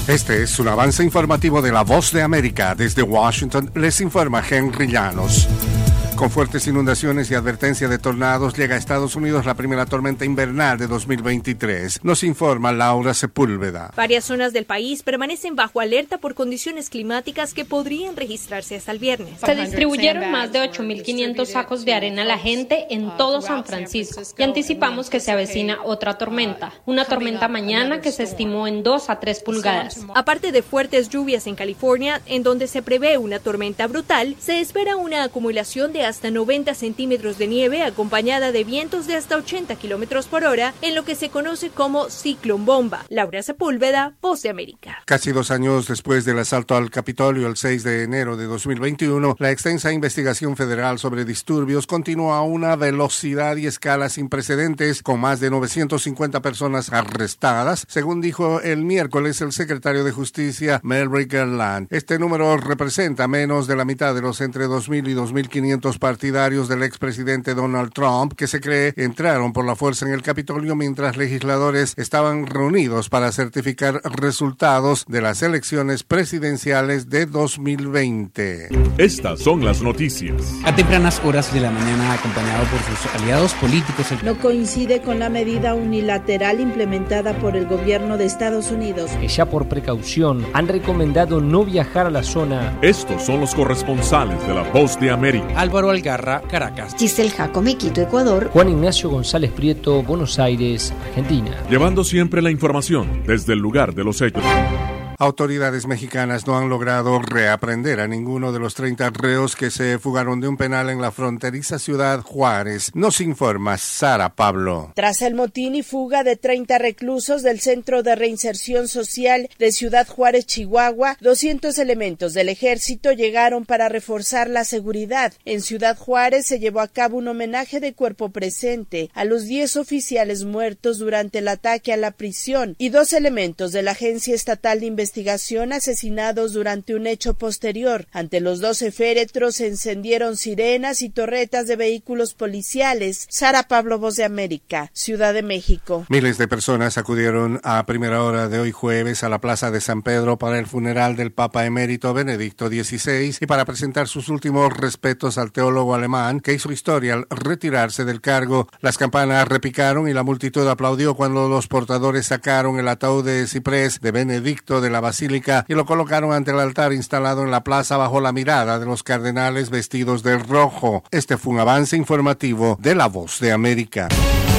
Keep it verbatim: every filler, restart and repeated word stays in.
Este es un avance informativo de La Voz de América. Desde Washington les informa Henry Llanos. Con fuertes inundaciones y advertencia de tornados, llega a Estados Unidos la primera tormenta invernal de dos mil veintitrés. Nos informa Laura Sepúlveda. Varias zonas del país permanecen bajo alerta por condiciones climáticas que podrían registrarse hasta el viernes. Se distribuyeron más de ocho mil quinientos sacos de arena a la gente en todo San Francisco y anticipamos que se avecina otra tormenta. Una tormenta mañana que se estimó en dos a tres pulgadas. Aparte de fuertes lluvias en California, en donde se prevé una tormenta brutal, se espera una acumulación de hasta noventa centímetros de nieve acompañada de vientos de hasta ochenta kilómetros por hora en lo que se conoce como ciclón bomba. Laura Sepúlveda, Voz de América. Casi dos años después del asalto al Capitolio el seis de enero de dos mil veintiuno, la extensa investigación federal sobre disturbios continúa a una velocidad y escala sin precedentes, con más de novecientas cincuenta personas arrestadas, según dijo el miércoles el secretario de Justicia Merrick Garland. Este número representa menos de la mitad de los entre dos mil y dos mil quinientos partidarios del expresidente Donald Trump que se cree entraron por la fuerza en el Capitolio mientras legisladores estaban reunidos para certificar resultados de las elecciones presidenciales de dos mil veinte. Estas son las noticias. A tempranas horas de la mañana, acompañado por sus aliados políticos. No coincide con la medida unilateral implementada por el gobierno de Estados Unidos, que ya por precaución han recomendado no viajar a la zona. Estos son los corresponsales de La Voz de América. Álvaro Algarra, Caracas. Giselle Jacome, Quito, Ecuador. Juan Ignacio González Prieto, Buenos Aires, Argentina. Llevando siempre la información desde el lugar de los hechos. Autoridades mexicanas no han logrado reaprender a ninguno de los treinta reos que se fugaron de un penal en la fronteriza ciudad Juárez. Nos informa Sara Pablo. Tras el motín y fuga de treinta reclusos del Centro de Reinserción Social de Ciudad Juárez, Chihuahua, doscientos elementos del ejército llegaron para reforzar la seguridad. En Ciudad Juárez se llevó a cabo un homenaje de cuerpo presente a los diez oficiales muertos durante el ataque a la prisión y dos elementos de la Agencia Estatal de Investigación investigación asesinados durante un hecho posterior. Ante los doce féretros se encendieron sirenas y torretas de vehículos policiales. Sara Pablo, Voz de América, Ciudad de México. Miles de personas acudieron a primera hora de hoy jueves a la Plaza de San Pedro para el funeral del Papa Emérito Benedicto dieciséis y para presentar sus últimos respetos al teólogo alemán que hizo historia al retirarse del cargo. Las campanas repicaron y la multitud aplaudió cuando los portadores sacaron el ataúd de ciprés de Benedicto de la basílica y lo colocaron ante el altar instalado en la plaza bajo la mirada de los cardenales vestidos de rojo. Este fue un avance informativo de La Voz de América.